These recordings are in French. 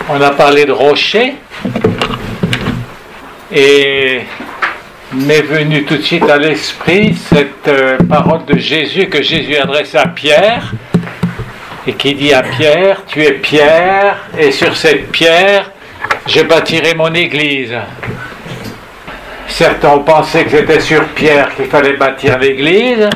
On a parlé de rocher et m'est venue tout de suite à l'esprit cette parole de Jésus que Jésus adresse à Pierre et qui dit à Pierre: tu es Pierre et sur cette pierre je bâtirai mon église. Certains ont pensé que c'était sur Pierre qu'il fallait bâtir l'église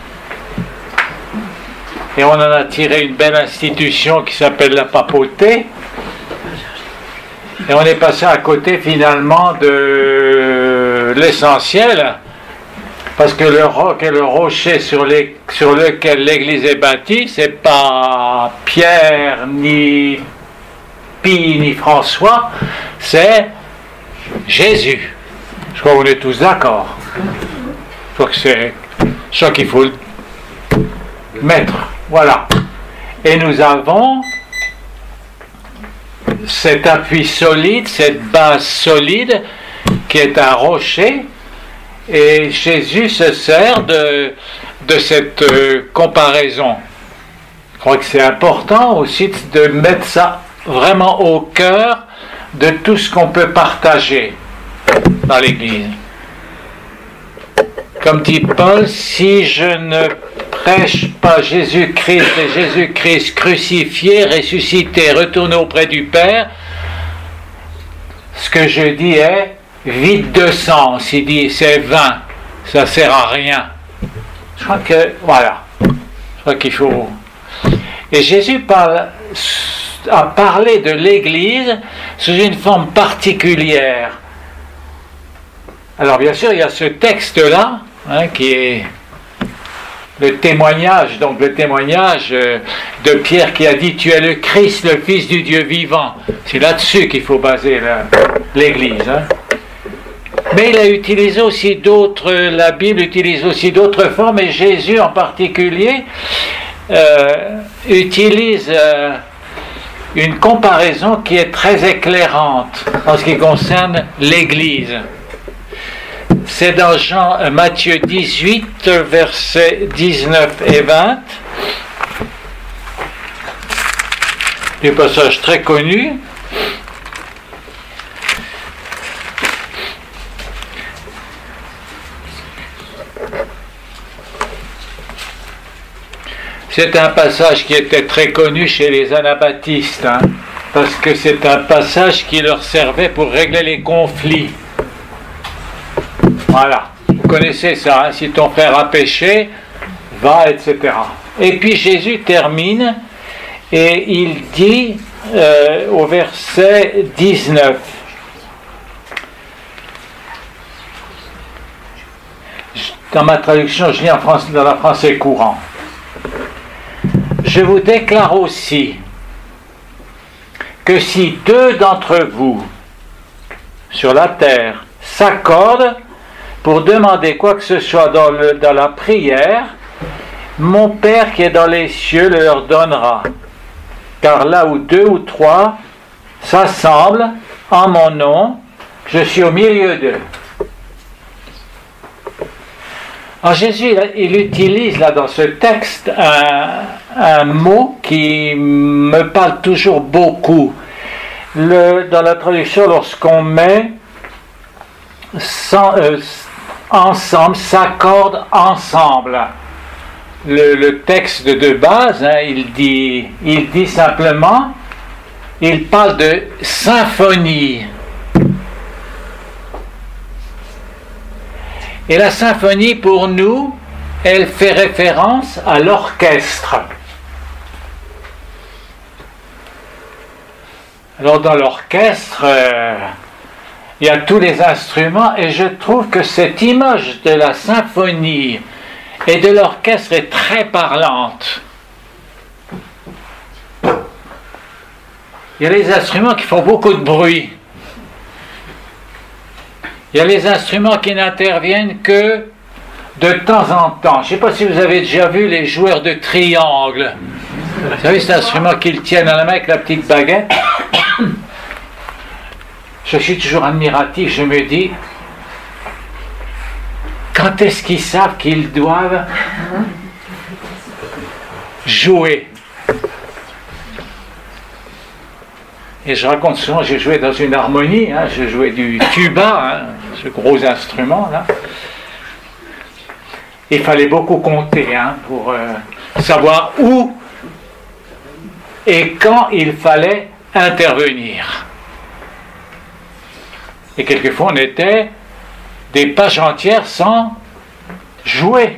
et on en a tiré une belle institution qui s'appelle la papauté. Et on est passé à côté finalement de l'essentiel, parce que le roc et le rocher sur lequel l'église est bâtie, c'est pas Pierre, ni Pie, ni François, c'est Jésus. Je crois qu'on est tous d'accord. Je crois que c'est ça qu'il faut mettre. Voilà. Et nous avons cet appui solide, cette base solide qui est un rocher, et Jésus se sert de cette comparaison. Je crois que c'est important aussi de mettre ça vraiment au cœur de tout ce qu'on peut partager dans l'Église. Comme dit Paul, si je ne prêche pas Jésus-Christ et Jésus-Christ crucifié, ressuscité, retourné auprès du Père, ce que je dis est vide de sens. Il dit c'est vain, ça sert à rien. Je crois que, voilà, je crois qu'il faut... Et Jésus a parlé de l'Église sous une forme particulière. Alors bien sûr, il y a ce texte-là, qui est le témoignage de Pierre qui a dit: tu es le Christ, le Fils du Dieu vivant. C'est là-dessus qu'il faut baser l'Église. Mais il a utilisé aussi la Bible utilise aussi d'autres formes, et Jésus en particulier utilise une comparaison qui est très éclairante en ce qui concerne l'Église. C'est dans Matthieu 18, versets 19 et 20. Un passage très connu. C'est un passage qui était très connu chez les anabaptistes, parce que c'est un passage qui leur servait pour régler les conflits. Voilà, vous connaissez ça, si ton frère a péché, va, etc. Et puis Jésus termine et il dit au verset 19, dans ma traduction, je lis dans la français courant: je vous déclare aussi que si deux d'entre vous sur la terre s'accordent pour demander quoi que ce soit dans la prière, mon Père qui est dans les cieux le leur donnera. Car là où deux ou trois s'assemblent en mon nom, je suis au milieu d'eux. Alors Jésus, il utilise là dans ce texte un mot qui me parle toujours beaucoup. Dans la traduction, lorsqu'on met ensemble, s'accordent ensemble. Le texte de base, il dit simplement, il parle de symphonie. Et la symphonie, pour nous, elle fait référence à l'orchestre. Alors dans l'orchestre, il y a tous les instruments, et je trouve que cette image de la symphonie et de l'orchestre est très parlante. Il y a les instruments qui font beaucoup de bruit. Il y a les instruments qui n'interviennent que de temps en temps. Je ne sais pas si vous avez déjà vu les joueurs de triangle. Vous savez cet instrument qu'ils tiennent à la main avec la petite baguette? Je suis toujours admiratif, je me dis, quand est-ce qu'ils savent qu'ils doivent jouer? Et je raconte souvent, j'ai joué dans une harmonie, hein, je jouais du tuba, hein, ce gros instrument là. Il fallait beaucoup compter hein, pour savoir où et quand il fallait intervenir. Et quelquefois on était des pages entières sans jouer.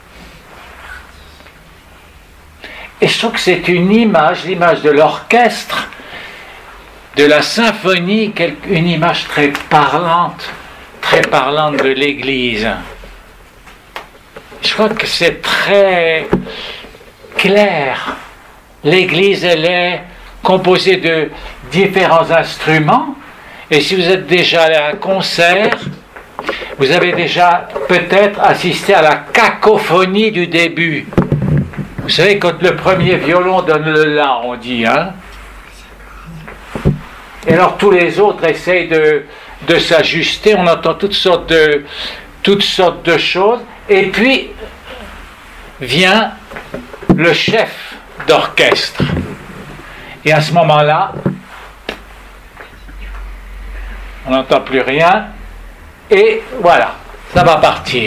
Et je trouve que c'est une image, l'image de l'orchestre, de la symphonie, une image très parlante de l'Église. Je crois que c'est très clair. L'Église, elle est composée de différents instruments. Et si vous êtes déjà allé à un concert, vous avez déjà peut-être assisté à la cacophonie du début. Vous savez, quand le premier violon donne le la, on dit, hein. Et alors tous les autres essayent de s'ajuster, on entend toutes sortes de choses. Et puis vient le chef d'orchestre. Et à ce moment-là, on n'entend plus rien. Et voilà, ça va partir.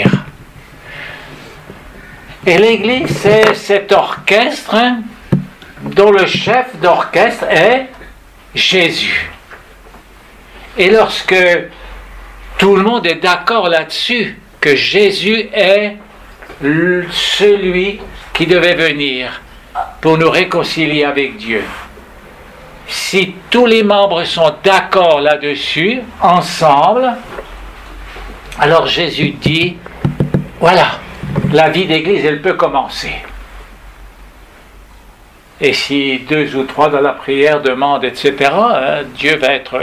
Et l'Église, c'est cet orchestre hein, dont le chef d'orchestre est Jésus. Et lorsque tout le monde est d'accord là-dessus, que Jésus est celui qui devait venir pour nous réconcilier avec Dieu. Si tous les membres sont d'accord là-dessus, ensemble, alors Jésus dit, voilà, la vie d'église, elle peut commencer. Et si 2 ou 3 dans la prière demandent, etc., Dieu va être...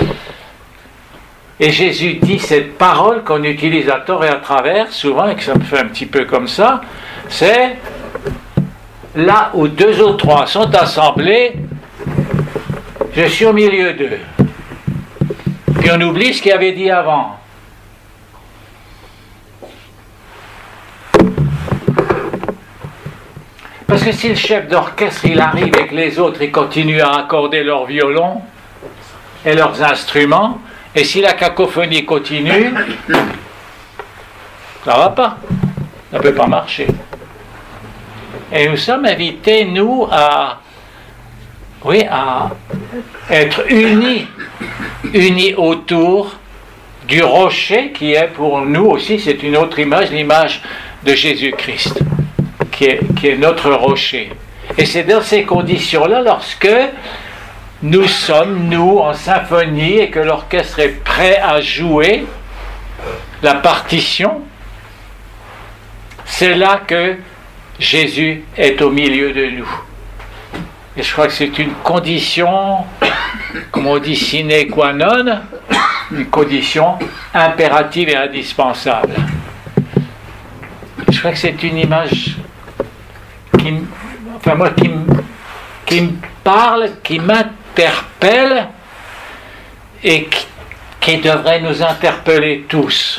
Et Jésus dit cette parole qu'on utilise à tort et à travers, souvent, et que ça me fait un petit peu comme ça, c'est là où 2 ou 3 sont assemblés, je suis au milieu d'eux. Puis on oublie ce qu'il avait dit avant. Parce que si le chef d'orchestre, il arrive et que les autres, ils continuent à accorder leurs violons et leurs instruments, et si la cacophonie continue, ça ne va pas. Ça ne peut pas marcher. Et nous sommes invités, nous, à être unis autour du rocher qui est pour nous aussi, c'est une autre image, l'image de Jésus-Christ, qui est notre rocher. Et c'est dans ces conditions-là, lorsque nous sommes, nous, en symphonie, et que l'orchestre est prêt à jouer la partition, c'est là que Jésus est au milieu de nous. Et je crois que c'est une condition, comme on dit, sine qua non, une condition impérative et indispensable. Je crois que c'est une image qui me parle, qui m'interpelle et qui devrait nous interpeller tous.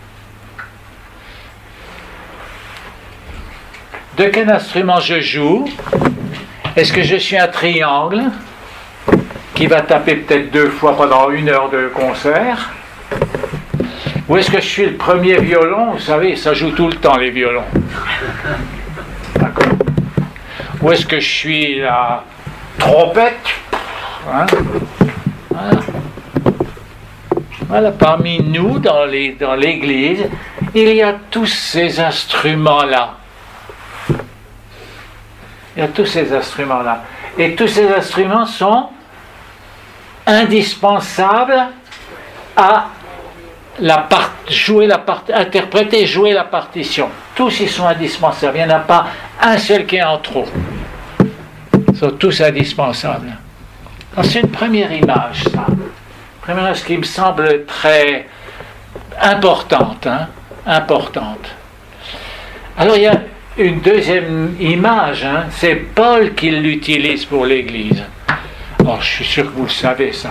De quel instrument je joue? Est-ce que je suis un triangle qui va taper peut-être 2 fois pendant 1 heure de concert? Ou est-ce que je suis le premier violon? Vous savez, ça joue tout le temps les violons. D'accord. Ou est-ce que je suis la trompette? Hein? Voilà. Voilà, parmi nous, dans l'Église, il y a tous ces instruments-là. Il y a tous ces instruments-là. Et tous ces instruments sont indispensables à interpréter et jouer la partition. Tous ils sont indispensables. Il n'y en a pas un seul qui est en trop. Ils sont tous indispensables. Alors, c'est une première image, ça. Une première image qui me semble très importante. Importante. Alors, il y a une deuxième image, c'est Paul qui l'utilise pour l'Église. Alors, je suis sûr que vous le savez, ça.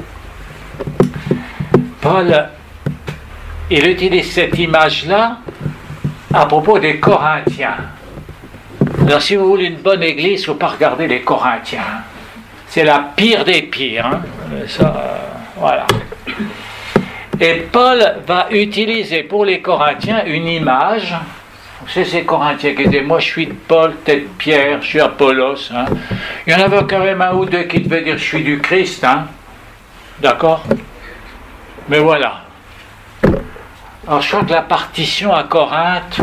Paul, il utilise cette image-là à propos des Corinthiens. Alors, si vous voulez une bonne Église, il ne faut pas regarder les Corinthiens. c'est la pire des pires. Hein. Ça, voilà. Et Paul va utiliser pour les Corinthiens une image. C'est ces Corinthiens qui disaient, moi je suis de Paul, t'es de Pierre, je suis Apollos. Hein. Il y en avait quand même un ou deux qui devaient dire, je suis du Christ. Hein. D'accord? Mais voilà. Alors je crois que la partition à Corinthe,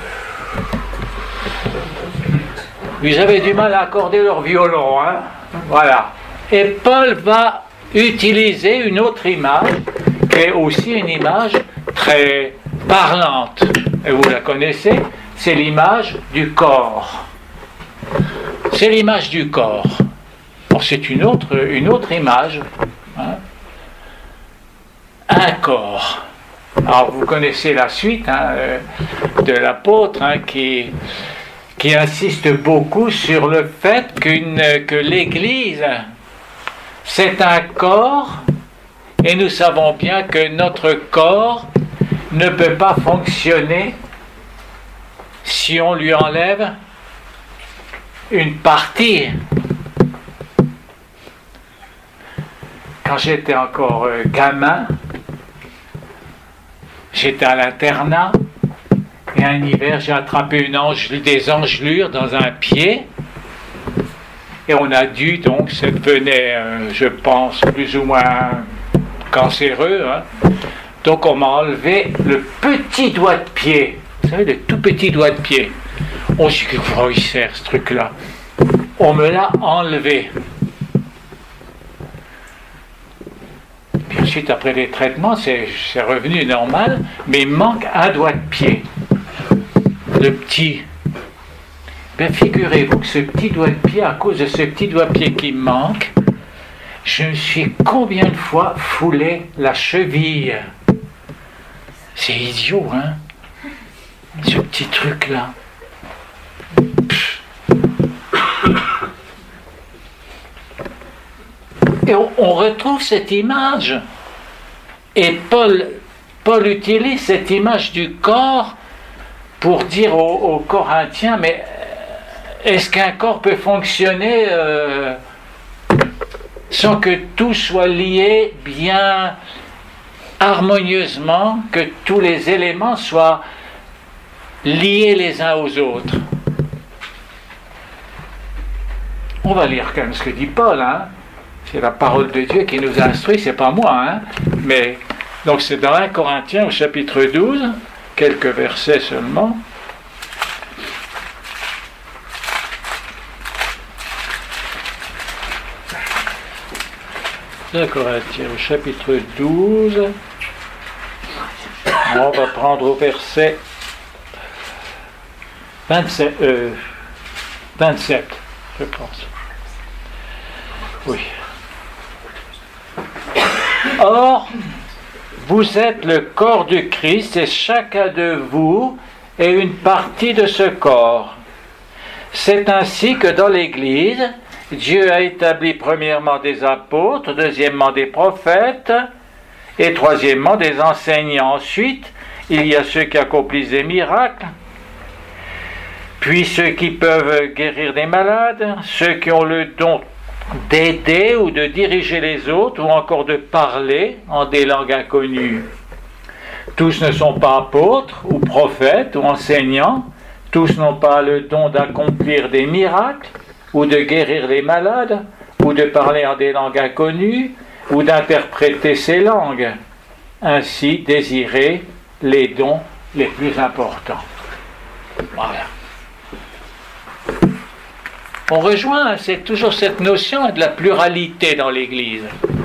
ils avaient du mal à accorder leur violon. Hein. Voilà. Et Paul va utiliser une autre image, qui est aussi une image très parlante. Et vous la connaissez, c'est l'image du corps. C'est l'image du corps. Alors c'est une autre image. Hein. Un corps. Alors vous connaissez la suite hein, de l'apôtre hein, qui insiste beaucoup sur le fait que l'Église, c'est un corps, et nous savons bien que notre corps ne peut pas fonctionner si on lui enlève une partie. Quand j'étais encore gamin, j'étais à l'internat, et un hiver, j'ai attrapé des engelures dans un pied, et on a dû, donc, ça devenait, je pense, plus ou moins cancéreux, hein. Donc on m'a enlevé le petit doigt de pied, vous savez, le tout petit doigt de pied. On sait que quoi il sert ce truc-là. On me l'a enlevé. Puis ensuite, après les traitements, c'est revenu normal, mais il manque un doigt de pied. Le petit. Ben, figurez-vous que ce petit doigt de pied, à cause de ce petit doigt de pied qui me manque, je me suis combien de fois foulé la cheville. C'est idiot, hein? Ce petit truc-là. Et on retrouve cette image. Et Paul utilise cette image du corps pour dire aux Corinthiens, mais est-ce qu'un corps peut fonctionner sans que tout soit lié bien harmonieusement, que tous les éléments soient liés les uns aux autres? On va lire quand même ce que dit Paul, hein. C'est la parole de Dieu qui nous a instruits, c'est pas moi, hein. Mais donc c'est dans 1 Corinthiens au chapitre 12, quelques versets seulement. 1 Corinthiens au chapitre 12. On va prendre au verset 27, je pense. Oui. Or, vous êtes le corps du Christ et chacun de vous est une partie de ce corps. C'est ainsi que dans l'Église, Dieu a établi premièrement des apôtres, deuxièmement des prophètes et troisièmement des enseignants. Ensuite, il y a ceux qui accomplissent des miracles, puis ceux qui peuvent guérir des malades, ceux qui ont le don d'aider ou de diriger les autres, ou encore de parler en des langues inconnues. Tous ne sont pas apôtres, ou prophètes, ou enseignants. Tous n'ont pas le don d'accomplir des miracles, ou de guérir les malades, ou de parler en des langues inconnues, ou d'interpréter ces langues. Ainsi, désirez les dons les plus importants. Voilà. On rejoint, c'est toujours cette notion de la pluralité dans l'Église.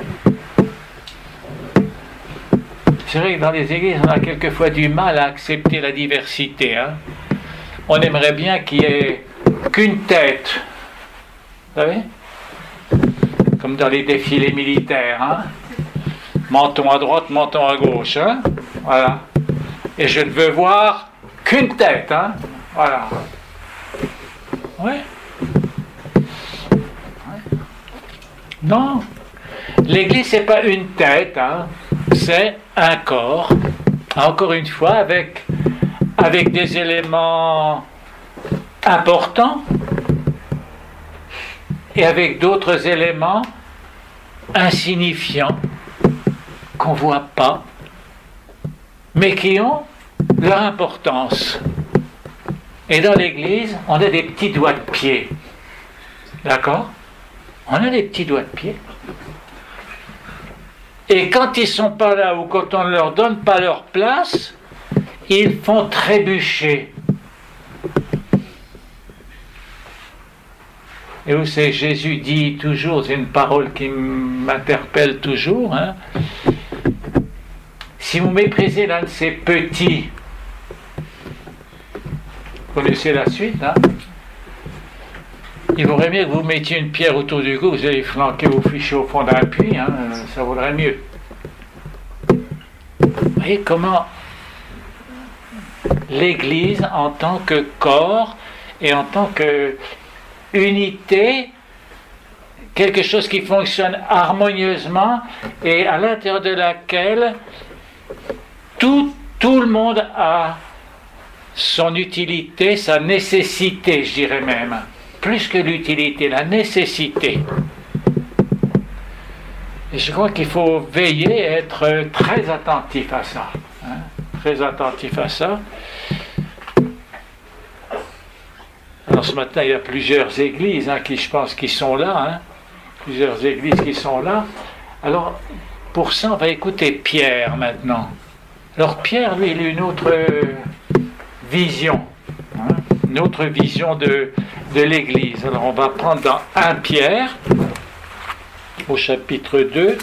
C'est vrai que dans les églises, on a quelquefois du mal à accepter la diversité. Hein. On aimerait bien qu'il n'y ait qu'une tête. Vous savez? Comme dans les défilés militaires. Hein. Menton à droite, menton à gauche. Hein. Voilà. Et je ne veux voir qu'une tête. Hein. Voilà. Ouais. Non, l'Église c'est pas une tête, hein. C'est un corps, encore une fois, avec des éléments importants et avec d'autres éléments insignifiants qu'on ne voit pas, mais qui ont leur importance. Et dans l'Église, on a des petits doigts de pied. D'accord? On a des petits doigts de pied. Et quand ils ne sont pas là, ou quand on ne leur donne pas leur place, ils font trébucher. Et vous savez, Jésus dit toujours, c'est une parole qui m'interpelle toujours, hein, si vous méprisez l'un de ces petits, vous connaissez la suite, hein, il vaudrait mieux que vous mettiez une pierre autour du cou, vous allez flanquer vos fichiers au fond d'un puits, hein, ça vaudrait mieux. Vous voyez comment l'Église, en tant que corps et en tant que unité, quelque chose qui fonctionne harmonieusement et à l'intérieur de laquelle tout le monde a son utilité, sa nécessité, je dirais même. Plus que l'utilité, la nécessité. Et je crois qu'il faut veiller et être très attentif à ça. Hein, très attentif à ça. Alors ce matin, il y a plusieurs églises qui, je pense, qui sont là. Hein, plusieurs églises qui sont là. Alors, pour ça, on va écouter Pierre maintenant. Alors Pierre, lui, il a une autre vision. Hein, une autre vision de l'Église. Alors on va prendre dans 1 Pierre, au chapitre 2.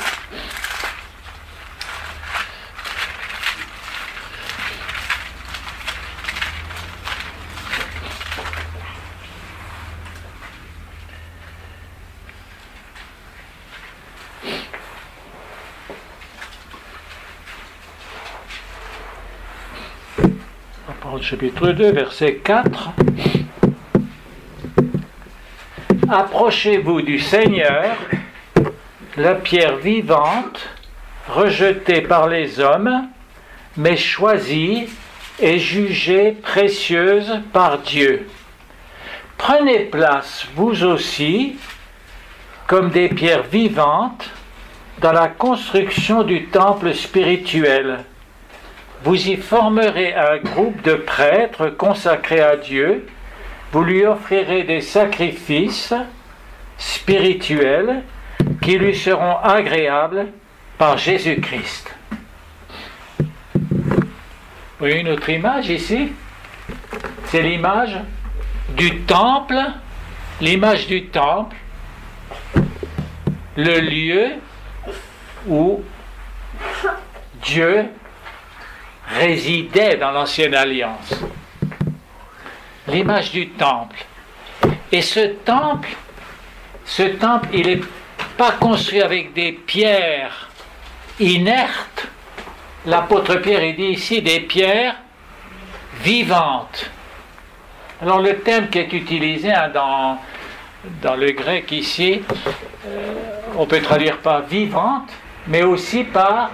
Chapitre 2, verset 4. Approchez-vous du Seigneur, la pierre vivante, rejetée par les hommes, mais choisie et jugée précieuse par Dieu. Prenez place, vous aussi, comme des pierres vivantes, dans la construction du temple spirituel. Vous y formerez un groupe de prêtres consacrés à Dieu. Vous lui offrirez des sacrifices spirituels qui lui seront agréables par Jésus-Christ. Vous voyez une autre image ici? C'est l'image du temple, l'image du temple, le lieu où Dieu résidait dans l'ancienne alliance. L'image du temple. Et ce temple, il n'est pas construit avec des pierres inertes. L'apôtre Pierre, il dit ici des pierres vivantes. Alors le terme qui est utilisé dans le grec ici, on peut traduire par vivante, mais aussi par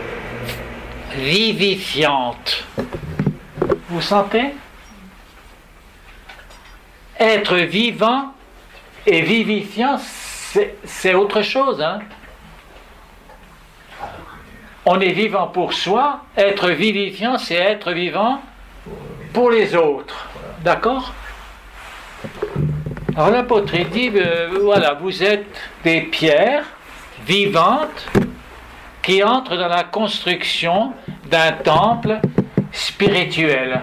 vivifiante. Vous sentez? Être vivant et vivifiant, c'est autre chose. Hein? On est vivant pour soi, être vivifiant, c'est être vivant pour les autres. D'accord? Alors l'apôtre dit, voilà, vous êtes des pierres vivantes qui entrent dans la construction d'un temple spirituel.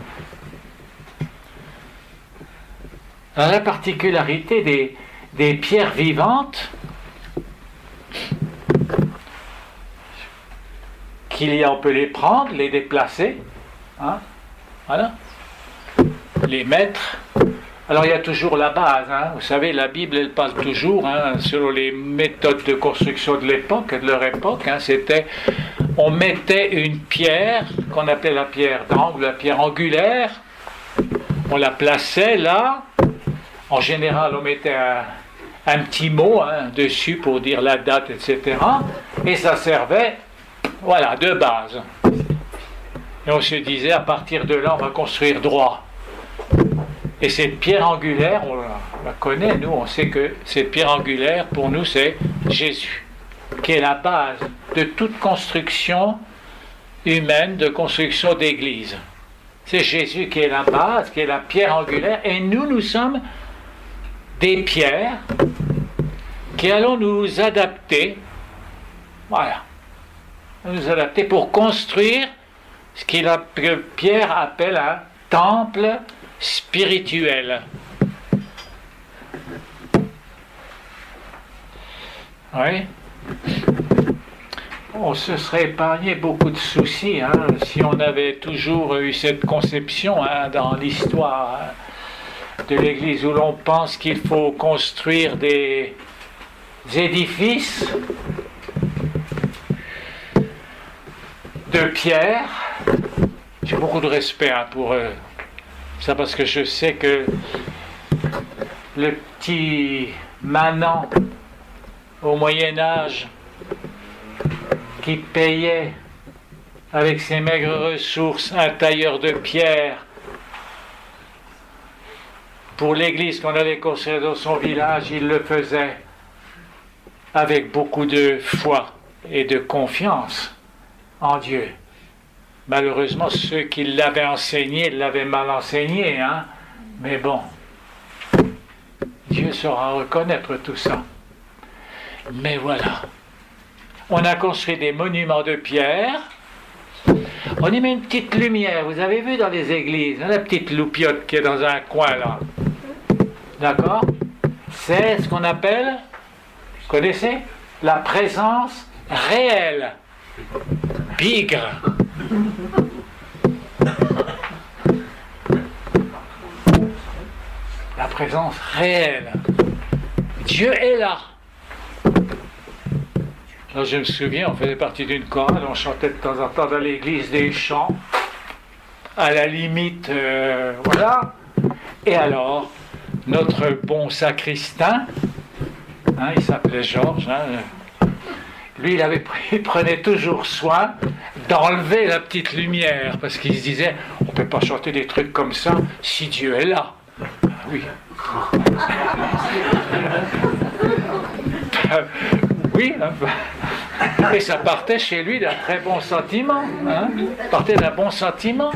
Alors, la particularité des pierres vivantes qu'il y a, on peut les prendre, les déplacer, hein, voilà, les mettre. Alors il y a toujours la base, hein. Vous savez, la Bible elle parle toujours, hein, selon les méthodes de construction de l'époque, de leur époque, hein, on mettait une pierre qu'on appelait la pierre d'angle, la pierre angulaire, on la plaçait là, en général on mettait un petit mot dessus pour dire la date, etc. Et ça servait, voilà, de base. Et on se disait, à partir de là, on va construire droit. Et cette pierre angulaire, on la connaît, nous, on sait que cette pierre angulaire, pour nous, c'est Jésus, qui est la base de toute construction humaine, de construction d'église. C'est Jésus qui est la base, qui est la pierre angulaire, et nous sommes des pierres qui allons nous adapter, voilà, nous adapter pour construire ce que Pierre appelle un temple spirituel. Oui. On se serait épargné beaucoup de soucis si on avait toujours eu cette conception dans l'histoire de l'Église où l'on pense qu'il faut construire des édifices de pierre. J'ai beaucoup de respect pour ça parce que je sais que le petit manant au Moyen-Âge qui payait avec ses maigres ressources un tailleur de pierre pour l'église qu'on allait construire dans son village, il le faisait avec beaucoup de foi et de confiance en Dieu. Malheureusement, ceux qui l'avaient enseigné l'avaient mal enseigné, mais bon, Dieu saura reconnaître tout ça. Mais voilà, on a construit des monuments de pierre, on y met une petite lumière, vous avez vu dans les églises, la petite loupiote qui est dans un coin là, d'accord? C'est ce qu'on appelle, vous connaissez? La présence réelle, bigre. La présence réelle. Dieu est là. Alors je me souviens, on faisait partie d'une chorale, on chantait de temps en temps dans l'église des chants, à la limite, voilà. Et alors, notre bon sacristain, il s'appelait Georges, lui il prenait toujours soin d'enlever la petite lumière, parce qu'il se disait, on ne peut pas chanter des trucs comme ça si Dieu est là. Oui. Oui, et ça partait chez lui d'un très bon sentiment, partait d'un bon sentiment.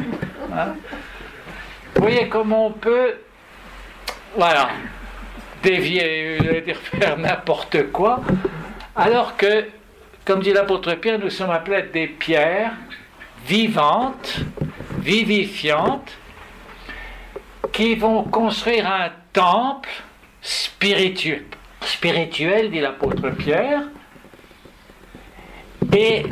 Vous voyez comment on peut, voilà, dévier, faire n'importe quoi, alors que, comme dit l'apôtre Pierre, nous sommes appelés à être des pierres vivantes, vivifiantes, qui vont construire un temple spirituel. Spirituel, dit l'apôtre Pierre, et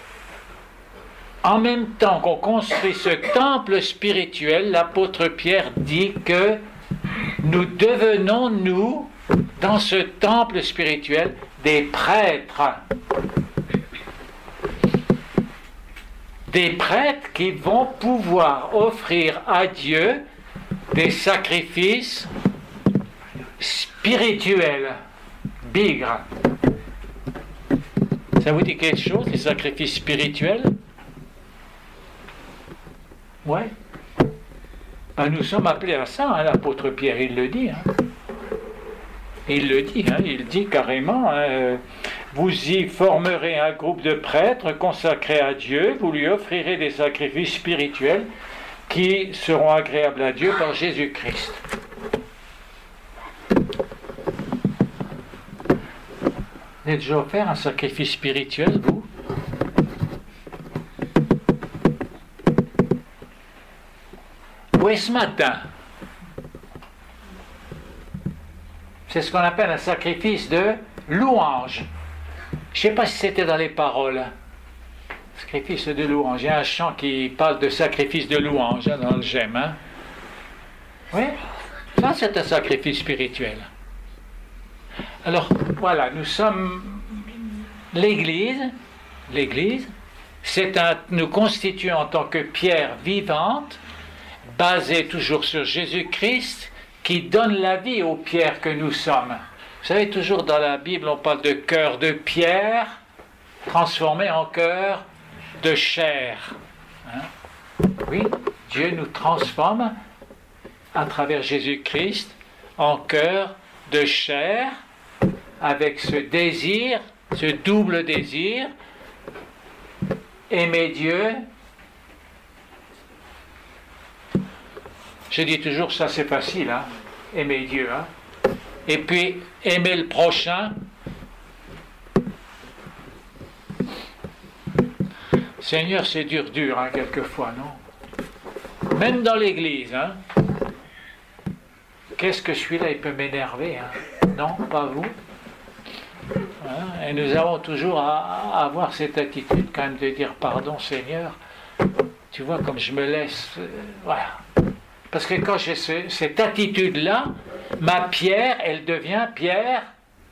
en même temps qu'on construit ce temple spirituel, l'apôtre Pierre dit que nous devenons, nous, dans ce temple spirituel, des prêtres. Des prêtres qui vont pouvoir offrir à Dieu des sacrifices spirituels, bigres. Ça vous dit quelque chose, les sacrifices spirituels? Ouais. Nous sommes appelés à ça, l'apôtre Pierre, il le dit. Il le dit, il dit carrément, vous y formerez un groupe de prêtres consacrés à Dieu, vous lui offrirez des sacrifices spirituels qui seront agréables à Dieu par Jésus-Christ. Vous avez déjà offert un sacrifice spirituel, vous? Oui, ce matin. C'est ce qu'on appelle un sacrifice de louange. Je ne sais pas si c'était dans les paroles. Sacrifice de louange. Il y a un chant qui parle de sacrifice de louange dans le GEM. Oui, ça c'est un sacrifice spirituel. Alors voilà, nous sommes l'Église, nous constituons en tant que pierre vivante, basée toujours sur Jésus-Christ, qui donne la vie aux pierres que nous sommes. Vous savez, toujours dans la Bible, on parle de cœur de pierre, transformé en cœur de chair. Oui, Dieu nous transforme à travers Jésus-Christ, en cœur de chair, avec ce désir, ce double désir, aimer Dieu. Je dis toujours, ça c'est facile, hein, aimer Dieu. Hein. Et puis, aimer le prochain. Seigneur, c'est dur, hein, quelquefois, non? Même dans l'église, hein. Qu'est-ce que celui-là, il peut m'énerver, hein? Non, pas vous. Hein? Et nous avons toujours à avoir cette attitude quand même de dire pardon, Seigneur. Tu vois, comme je me laisse... voilà. Parce que quand j'ai cette attitude-là, ma pierre, elle devient pierre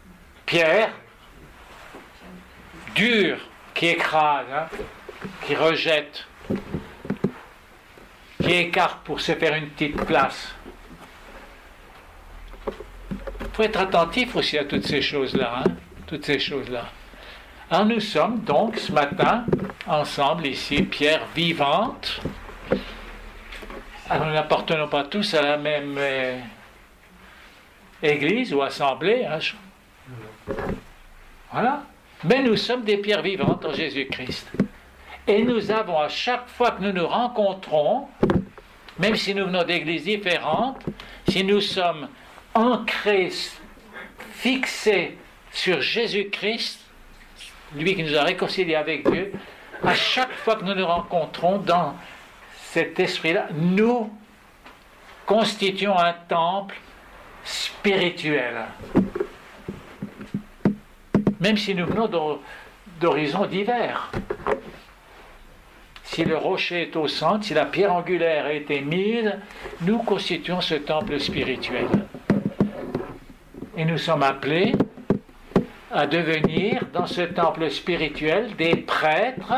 dure, qui écrase, hein, qui rejette, qui écarte pour se faire une petite place. Il faut être attentif aussi à toutes ces choses-là. Hein, toutes ces choses-là. Alors nous sommes donc ce matin ensemble ici, pierre vivante. Alors nous n'appartenons pas tous à la même église ou assemblée. Hein. Voilà. Mais nous sommes des pierres vivantes en Jésus-Christ. Et nous avons, à chaque fois que nous nous rencontrons, même si nous venons d'églises différentes, si nous sommes ancrés, fixés sur Jésus-Christ, lui qui nous a réconciliés avec Dieu, à chaque fois que nous nous rencontrons dans cet esprit-là, nous constituons un temple spirituel. Même si nous venons d'horizons divers. Si le rocher est au centre, si la pierre angulaire a été mise, nous constituons ce temple spirituel. Et nous sommes appelés à devenir, dans ce temple spirituel, des prêtres,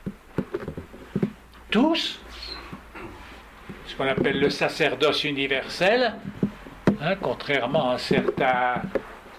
tous, ce qu'on appelle le sacerdoce universel, hein, contrairement à certaines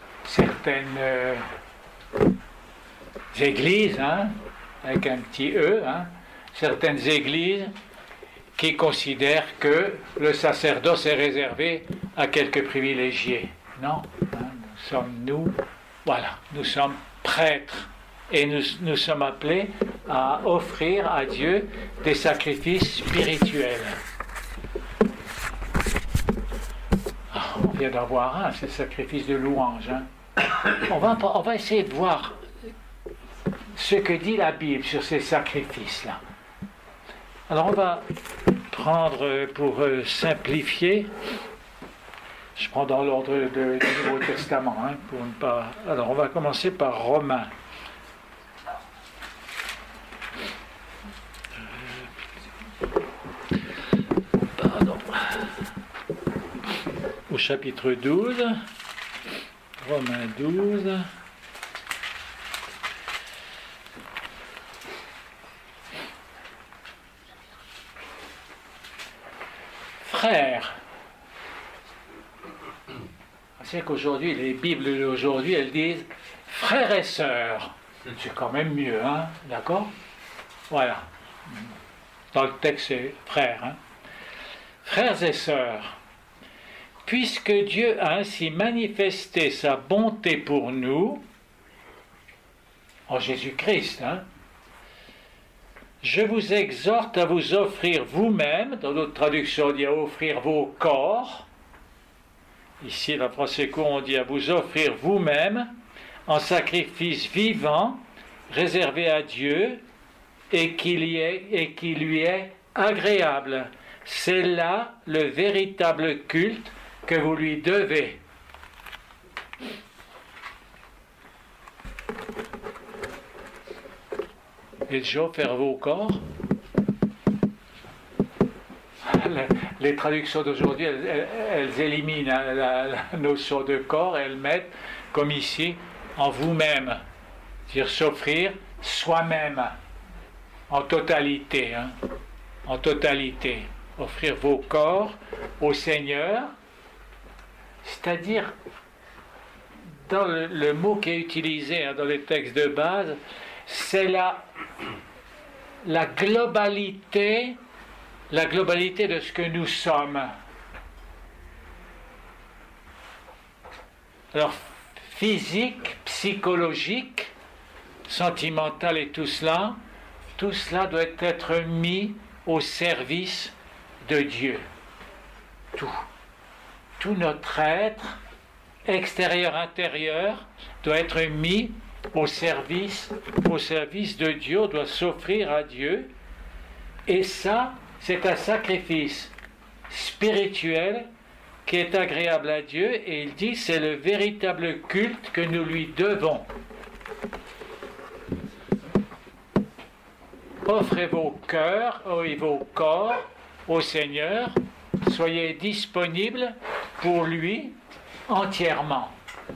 églises, hein, avec un petit E, hein, certaines églises qui considèrent que le sacerdoce est réservé à quelques privilégiés. Non, hein, nous sommes prêtres et nous sommes appelés à offrir à Dieu des sacrifices spirituels. On vient d'en voir un, c'est le sacrifice de louange. Hein. On va essayer de voir ce que dit la Bible sur ces sacrifices-là. Alors on va prendre, pour simplifier, je prends dans l'ordre du Nouveau Testament, hein, pour ne pas... Alors on va commencer par Romains. Au chapitre 12, Romains 12. Frères, c'est qu'aujourd'hui, les Bibles d'aujourd'hui, elles disent frères et sœurs. C'est quand même mieux, hein, d'accord? Voilà. Dans le texte, c'est frères. Hein. Frères et sœurs, puisque Dieu a ainsi manifesté sa bonté pour nous, en Jésus-Christ, hein, je vous exhorte à vous offrir vous-même, dans d'autres traductions on dit à offrir vos corps, ici la Français court on dit à vous offrir vous-même en sacrifice vivant, réservé à Dieu, et qui lui est agréable. C'est là le véritable culte que vous lui devez. Et Dieu faire vos corps. Les traductions d'aujourd'hui, elles éliminent la notion de corps, elles mettent, comme ici, en vous-même. C'est-à-dire s'offrir soi-même, en totalité. Hein, en totalité. Offrir vos corps au Seigneur, c'est-à-dire, dans le mot qui est utilisé hein, dans les textes de base, c'est la globalité de ce que nous sommes. Alors, physique, psychologique, sentimental et tout cela doit être mis au service de Dieu. Tout notre être, extérieur, intérieur, doit être mis au service de Dieu, on doit s'offrir à Dieu. Et ça, c'est un sacrifice spirituel qui est agréable à Dieu, et il dit c'est le véritable culte que nous lui devons. Offrez vos cœurs et vos corps au Seigneur, soyez disponibles pour lui entièrement.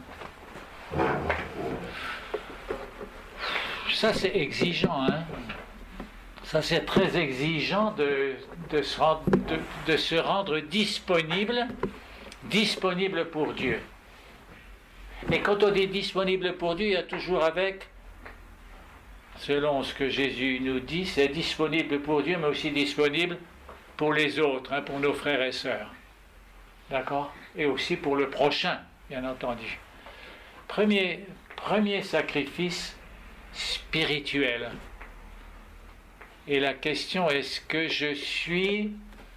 Ça c'est exigeant, hein? Ça c'est très exigeant de se rendre disponible pour Dieu. Et quand on dit disponible pour Dieu, il y a toujours avec, selon ce que Jésus nous dit, c'est disponible pour Dieu, mais aussi disponible pour les autres, hein, pour nos frères et sœurs. D'accord? Et aussi pour le prochain, bien entendu. Premier sacrifice spirituel. Et la question, est-ce que je suis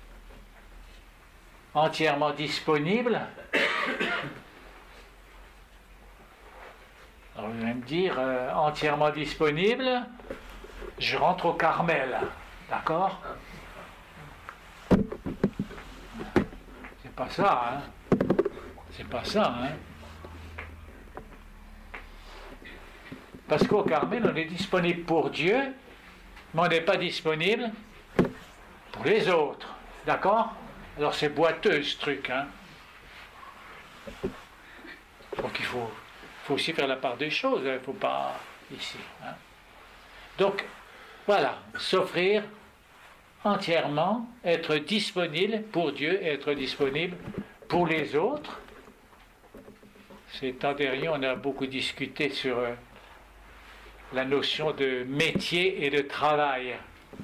entièrement disponible? Alors vous allez me dire, entièrement disponible, je rentre au Carmel, d'accord? C'est pas ça, hein? C'est pas ça, hein? Parce qu'au Carmel, on est disponible pour Dieu, mais on n'est pas disponible pour les autres, d'accord? Alors c'est boiteux ce truc, hein? Donc il faut aussi faire la part des choses, il ne faut pas ici. Hein? Donc voilà, s'offrir entièrement, être disponible pour Dieu et être disponible pour les autres. Ces temps derniers, on a beaucoup discuté sur la notion de métier et de travail.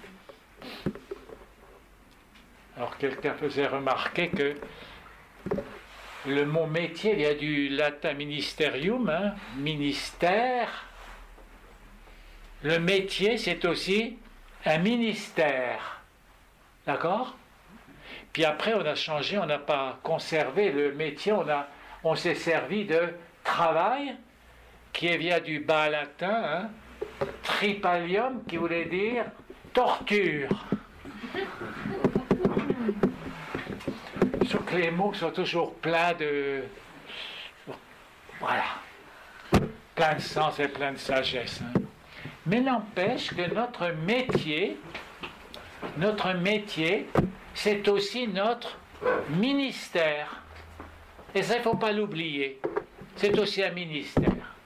Alors quelqu'un faisait remarquer que le mot métier vient du latin ministerium, hein, ministère. Le métier, c'est aussi un ministère. D'accord? Puis après, on a changé, on n'a pas conservé le métier, on s'est servi de travail, qui vient du bas latin, hein, tripalium, qui voulait dire torture. Sauf que les mots sont toujours pleins de... Voilà. Plein de sens et plein de sagesse. Hein. Mais n'empêche que notre métier, c'est aussi notre ministère. Et ça, il ne faut pas l'oublier. C'est aussi un ministère.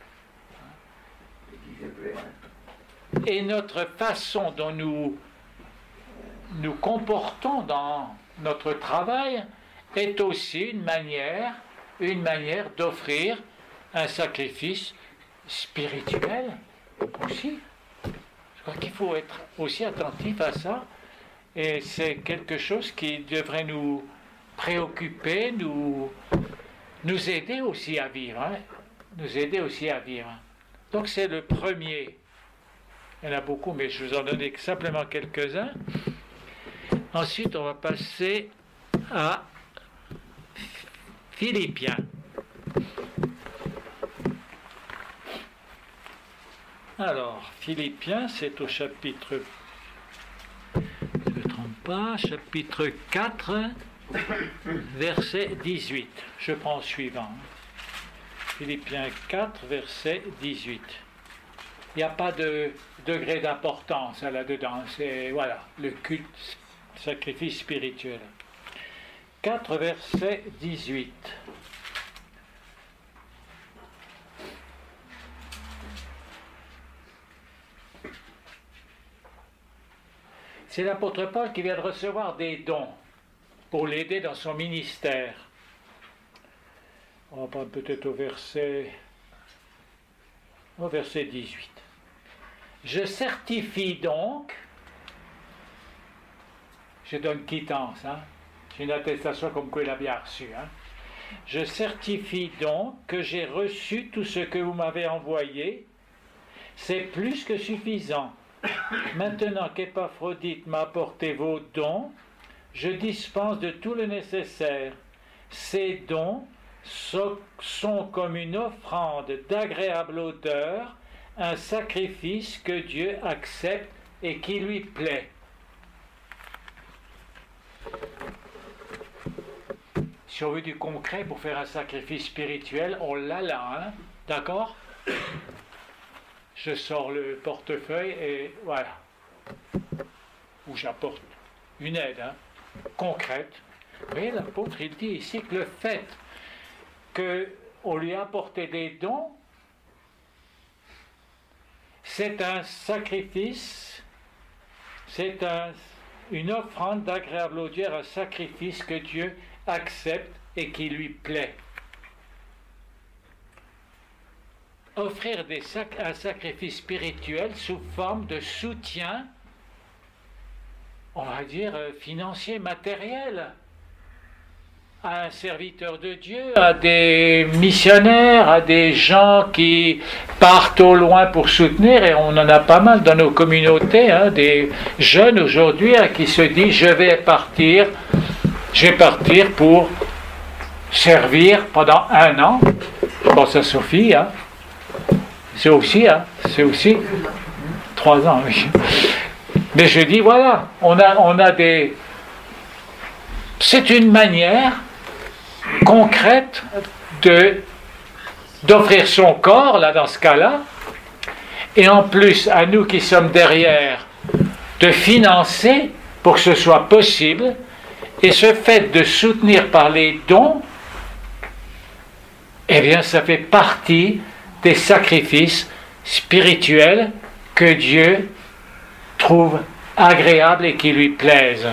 Et notre façon dont nous comportons dans notre travail est aussi une manière d'offrir un sacrifice spirituel aussi. Je crois qu'il faut être aussi attentif à ça, et c'est quelque chose qui devrait nous préoccuper, nous aider aussi à vivre, hein, nous aider aussi à vivre. Donc c'est le premier. Il y en a beaucoup, mais je vous en donne simplement quelques-uns. Ensuite, on va passer à Philippiens. Alors, Philippiens, c'est au chapitre, je ne me trompe pas, chapitre 4, verset 18. Je prends le suivant. Philippiens 4, verset 18. Il n'y a pas de degré d'importance là-dedans. C'est, voilà, le culte, sacrifice spirituel. 4, verset 18. C'est l'apôtre Paul qui vient de recevoir des dons pour l'aider dans son ministère. On va prendre peut-être au verset 18. Je certifie donc, je donne quittance, hein, j'ai une attestation comme quoi il a bien reçu, hein. Je certifie donc que j'ai reçu tout ce que vous m'avez envoyé. C'est plus que suffisant. Maintenant qu'Épaphrodite m'a apporté vos dons, je dispense de tout le nécessaire. Ces dons sont comme une offrande d'agréable odeur, un sacrifice que Dieu accepte et qui lui plaît. Si on veut du concret pour faire un sacrifice spirituel, on l'a là, hein? D'accord? Je sors le portefeuille et voilà. Où j'apporte une aide, hein, concrète. Mais l'apôtre, il dit ici que le fait qu'on lui a apporté des dons, c'est un sacrifice, c'est une offrande d'agréable odeur, un sacrifice que Dieu accepte et qui lui plaît. Offrir un sacrifice spirituel sous forme de soutien, on va dire financier, matériel, à un serviteur de Dieu, à des missionnaires, à des gens qui partent au loin pour soutenir, et on en a pas mal dans nos communautés, hein, des jeunes aujourd'hui qui se disent je vais partir pour servir pendant 1 an. Je pense à Sophie, hein. C'est aussi 3 ans, oui. Mais je dis voilà, on a des. C'est une manière concrète d'offrir son corps, là, dans ce cas-là, et en plus, à nous qui sommes derrière, de financer pour que ce soit possible, et ce fait de soutenir par les dons, eh bien, ça fait partie des sacrifices spirituels que Dieu trouve agréables et qui lui plaisent.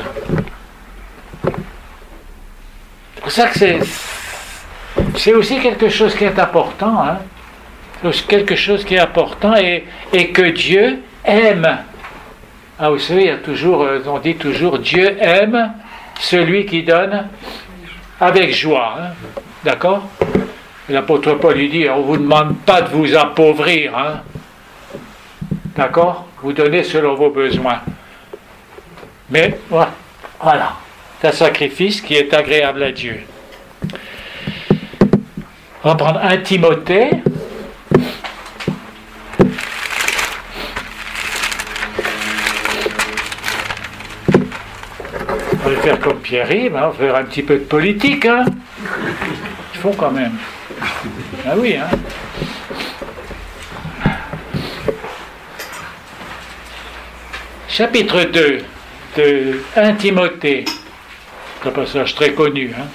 C'est pour ça que c'est aussi quelque chose qui est important, hein? C'est quelque chose qui est important et que Dieu aime. Ah, vous savez, on dit toujours Dieu aime celui qui donne avec joie, hein? D'accord? L'apôtre Paul lui dit, on ne vous demande pas de vous appauvrir, hein? D'accord? Vous donnez selon vos besoins. Mais voilà, c'est un sacrifice qui est agréable à Dieu. On va prendre 1 Timothée. On va faire comme Pierre-Yves, hein? On va faire un petit peu de politique, hein? Il faut quand même. Ah oui, hein? Chapitre 2 de 1 Timothée. C'est un passage très connu, hein?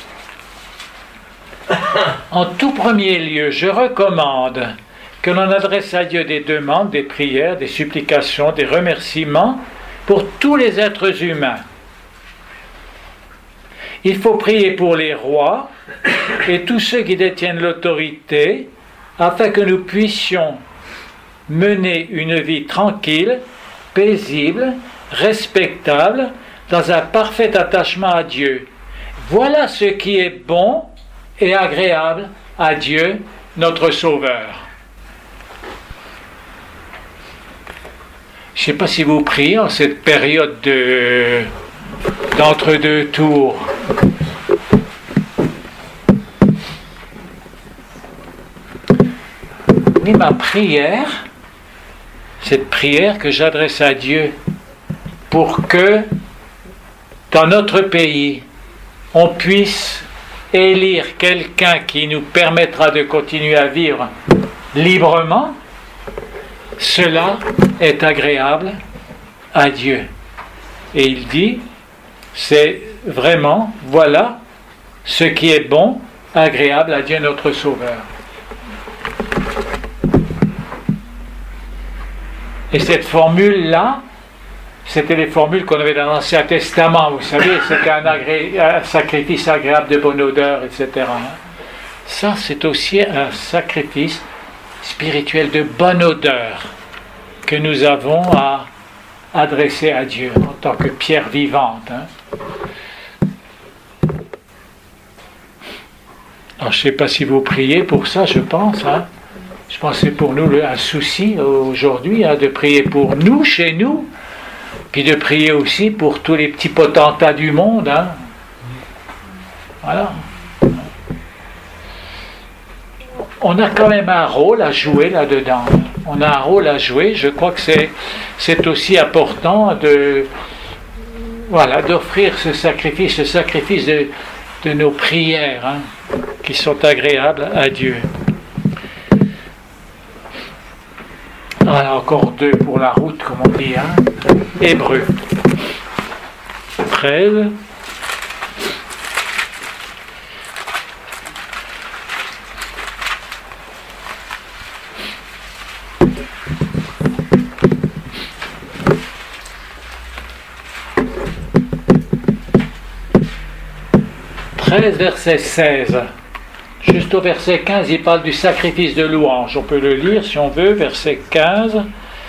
En tout premier lieu, je recommande que l'on adresse à Dieu des demandes, des prières, des supplications, des remerciements pour tous les êtres humains. Il faut prier pour les rois et tous ceux qui détiennent l'autorité, afin que nous puissions mener une vie tranquille, paisible, respectable, dans un parfait attachement à Dieu. Voilà ce qui est bon et agréable à Dieu, notre Sauveur. Je ne sais pas si vous priez en cette période d'entre-deux tours. Mais ma prière, cette prière que j'adresse à Dieu, pour que dans notre pays, on puisse élire quelqu'un qui nous permettra de continuer à vivre librement, cela est agréable à Dieu. Et il dit, c'est vraiment, voilà ce qui est bon, agréable à Dieu notre Sauveur. Et cette formule-là, c'était les formules qu'on avait dans l'Ancien Testament, vous savez, c'était un sacrifice agréable de bonne odeur, etc. Ça, c'est aussi un sacrifice spirituel de bonne odeur que nous avons à adresser à Dieu en tant que pierre vivante. Alors, je ne sais pas si vous priez pour ça, je pense. Je pense que c'est pour nous un souci aujourd'hui, de prier pour nous, chez nous, puis de prier aussi pour tous les petits potentats du monde. Voilà. On a quand même un rôle à jouer là-dedans. On a un rôle à jouer. Je crois que c'est aussi important d'offrir ce sacrifice de nos prières, qui sont agréables à Dieu. Voilà, encore 2 pour la route, comme on dit. Hébreux 13. Verset 16. Juste au verset 15, il parle du sacrifice de louange. On peut le lire si on veut, verset 15.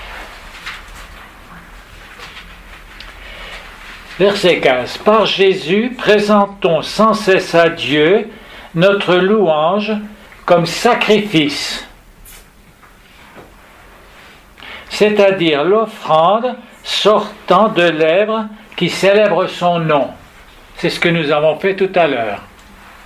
Verset 15. Par Jésus, présentons sans cesse à Dieu notre louange comme sacrifice, c'est-à-dire l'offrande sortant de lèvres qui célèbrent son nom. C'est ce que nous avons fait tout à l'heure. D'accord ?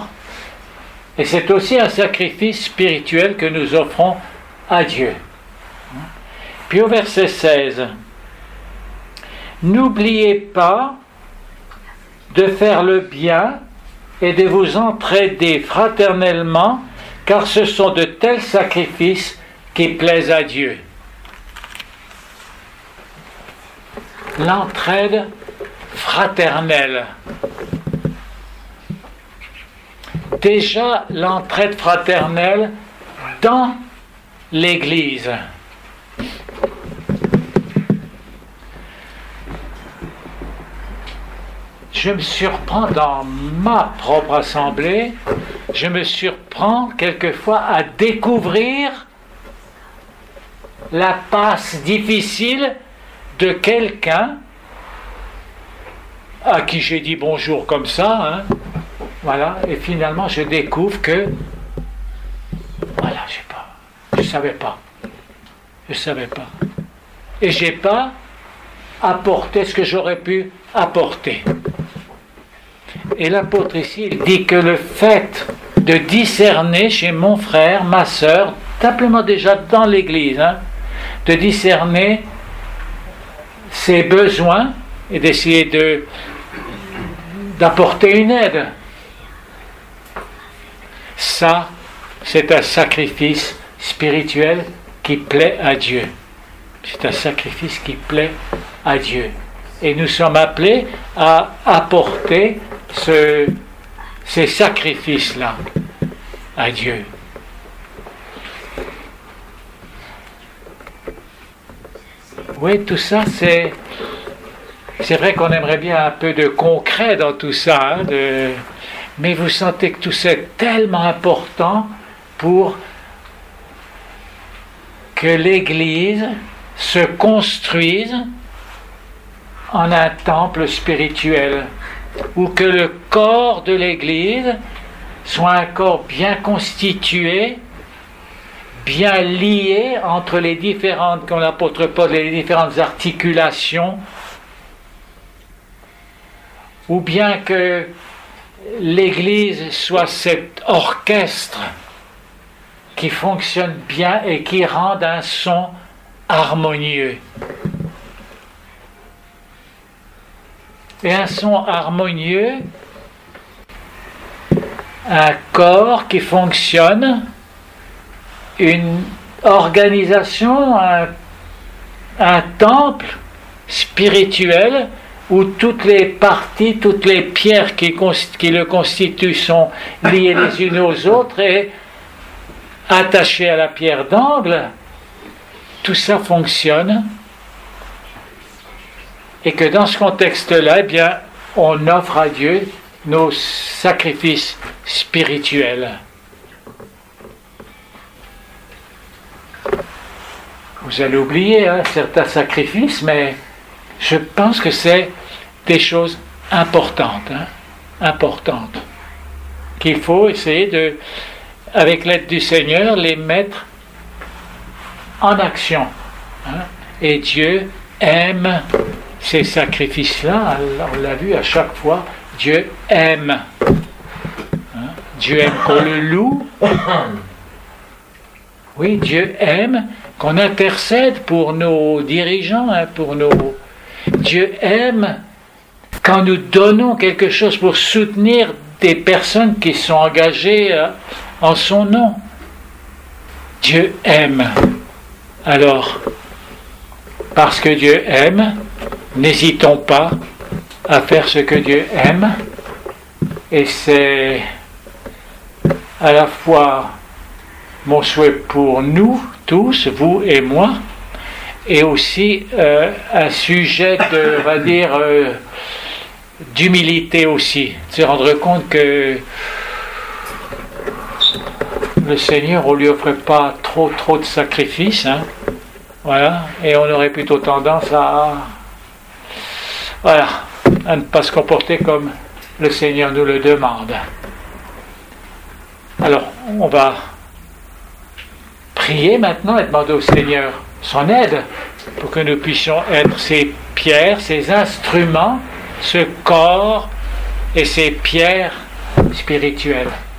Et c'est aussi un sacrifice spirituel que nous offrons à Dieu. Puis au verset 16, n'oubliez pas de faire le bien et de vous entraider fraternellement, car ce sont de tels sacrifices qui plaisent à Dieu. L'entraide fraternelle. Déjà, l'entraide fraternelle dans l'Église. Je me surprends dans ma propre assemblée, je me surprends quelquefois à découvrir la passe difficile de quelqu'un à qui j'ai dit bonjour comme ça, voilà, et finalement je découvre que, voilà, je savais pas, et j'ai pas apporté ce que j'aurais pu apporter. Et l'apôtre ici, il dit que le fait de discerner chez mon frère, ma sœur, simplement déjà dans l'église, de discerner ses besoins et d'essayer d'apporter une aide. Ça, c'est un sacrifice spirituel qui plaît à Dieu. C'est un sacrifice qui plaît à Dieu. Et nous sommes appelés à apporter ces sacrifices-là à Dieu. Oui, tout ça, c'est vrai qu'on aimerait bien un peu de concret dans tout ça, mais vous sentez que tout ça est tellement important pour que l'Église se construise en un temple spirituel, ou que le corps de l'Église soit un corps bien constitué, bien lié entre les différentes, comme l'apôtre Paul, les différentes articulations, ou bien que l'Église soit cet orchestre qui fonctionne bien et qui rend un son harmonieux. Et un son harmonieux, un corps qui fonctionne, une organisation, un temple spirituel où toutes les parties, toutes les pierres qui le constituent sont liées les unes aux autres et attachées à la pierre d'angle, tout ça fonctionne. Et que dans ce contexte-là, eh bien, on offre à Dieu nos sacrifices spirituels. Vous allez oublier certains sacrifices, mais je pense que c'est des choses importantes. Importantes. qu'il faut essayer de, avec l'aide du Seigneur, les mettre en action. Hein. Et Dieu aime ces sacrifices-là, on l'a vu à chaque fois, Dieu aime. Hein. Dieu aime qu'on le loue. Oui, Dieu aime qu'on intercède pour nos dirigeants, hein, Dieu aime quand nous donnons quelque chose pour soutenir des personnes qui sont engagées en son nom. Dieu aime. Alors, parce que Dieu aime, n'hésitons pas à faire ce que Dieu aime. Et c'est à la fois mon souhait pour nous tous, vous et moi, et aussi un sujet de, on va dire, d'humilité aussi. Se rendre compte que le Seigneur, on ne lui offre pas trop de sacrifices, hein. Voilà, et on aurait plutôt tendance à ne pas se comporter comme le Seigneur nous le demande. Alors, on va prier maintenant et demander au Seigneur son aide pour que nous puissions être ces pierres, ces instruments, ce corps et ces pierres spirituelles.